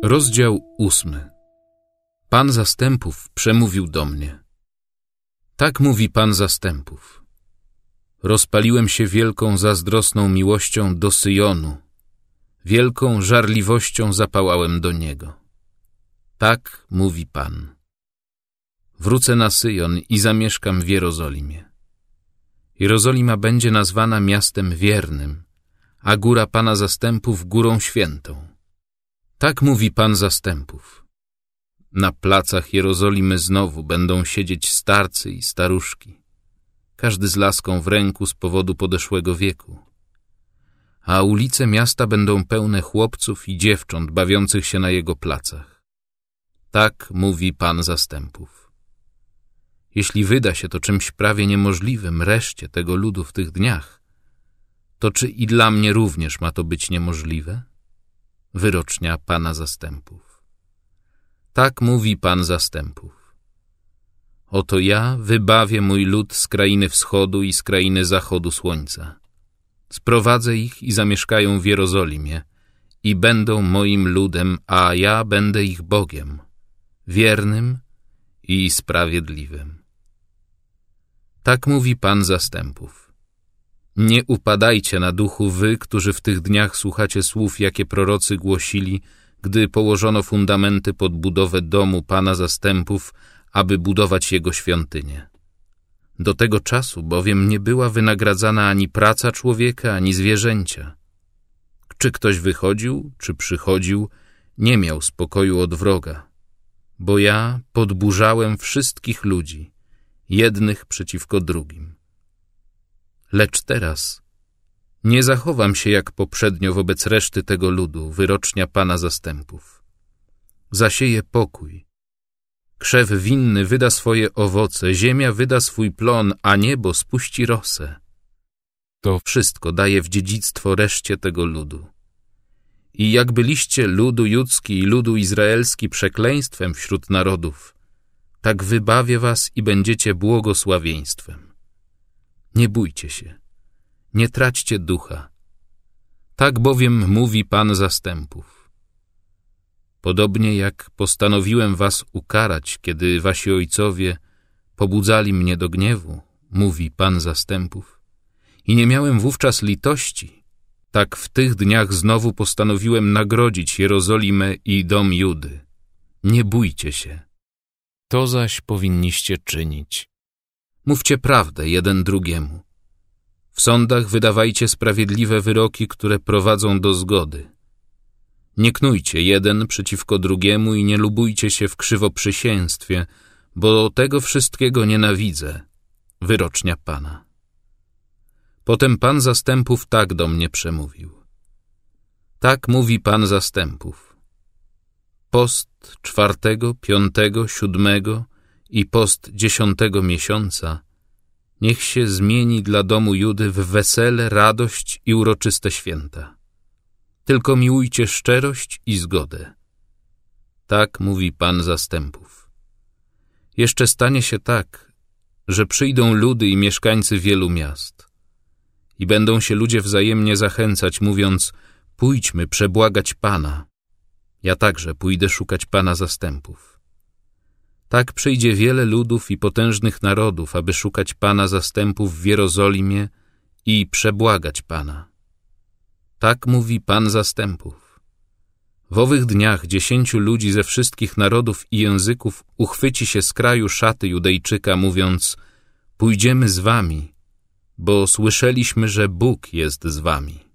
Rozdział 8. Pan zastępów przemówił do mnie. Tak mówi Pan zastępów. Rozpaliłem się wielką zazdrosną miłością do Syjonu. Wielką żarliwością zapałałem do niego. Tak mówi Pan. Wrócę na Syjon i zamieszkam w Jerozolimie. Jerozolima będzie nazwana miastem wiernym, a góra Pana zastępów górą świętą. Tak mówi Pan zastępów. Na placach Jerozolimy znowu będą siedzieć starcy i staruszki, każdy z laską w ręku z powodu podeszłego wieku. A ulice miasta będą pełne chłopców i dziewcząt bawiących się na jego placach. Tak mówi Pan zastępów. Jeśli wyda się to czymś prawie niemożliwym reszcie tego ludu w tych dniach, to czy i dla mnie również ma to być niemożliwe? Wyrocznia Pana zastępów. Tak mówi Pan zastępów. Oto ja wybawię mój lud z krainy wschodu i z krainy zachodu słońca. Sprowadzę ich i zamieszkają w Jerozolimie i będą moim ludem, a ja będę ich Bogiem, wiernym i sprawiedliwym. Tak mówi Pan zastępów. Nie upadajcie na duchu wy, którzy w tych dniach słuchacie słów, jakie prorocy głosili, gdy położono fundamenty pod budowę domu Pana zastępów, aby budować jego świątynię. Do tego czasu bowiem nie była wynagradzana ani praca człowieka, ani zwierzęcia. Czy ktoś wychodził, czy przychodził, nie miał spokoju od wroga, bo ja podburzałem wszystkich ludzi, jednych przeciwko drugim. Lecz teraz nie zachowam się jak poprzednio wobec reszty tego ludu, wyrocznia Pana zastępów. Zasieję pokój. Krzew winny wyda swoje owoce, ziemia wyda swój plon, a niebo spuści rosę. To wszystko daje w dziedzictwo reszcie tego ludu. I jak byliście ludu judzki i ludu izraelski przekleństwem wśród narodów, tak wybawię was i będziecie błogosławieństwem. Nie bójcie się, nie traćcie ducha. Tak bowiem mówi Pan zastępów. Podobnie jak postanowiłem was ukarać, kiedy wasi ojcowie pobudzali mnie do gniewu, mówi Pan zastępów, i nie miałem wówczas litości, tak w tych dniach znowu postanowiłem nagrodzić Jerozolimę i dom Judy. Nie bójcie się. To zaś powinniście czynić. Mówcie prawdę jeden drugiemu. W sądach wydawajcie sprawiedliwe wyroki, które prowadzą do zgody. Nie knujcie jeden przeciwko drugiemu i nie lubujcie się w krzywoprzysięstwie, bo tego wszystkiego nienawidzę, wyrocznia Pana. Potem Pan zastępów tak do mnie przemówił. Tak mówi Pan zastępów. Post 4., 5., 7. i post 10. miesiąca niech się zmieni dla domu Judy w wesele, radość i uroczyste święta. Tylko miłujcie szczerość i zgodę. Tak mówi Pan zastępów. Jeszcze stanie się tak, że przyjdą ludy i mieszkańcy wielu miast i będą się ludzie wzajemnie zachęcać, mówiąc: pójdźmy przebłagać Pana. Ja także pójdę szukać Pana zastępów. Tak przyjdzie wiele ludów i potężnych narodów, aby szukać Pana zastępów w Jerozolimie i przebłagać Pana. Tak mówi Pan zastępów. W owych dniach 10 ludzi ze wszystkich narodów i języków uchwyci się z kraju szaty Judejczyka, mówiąc: pójdziemy z wami, bo słyszeliśmy, że Bóg jest z wami.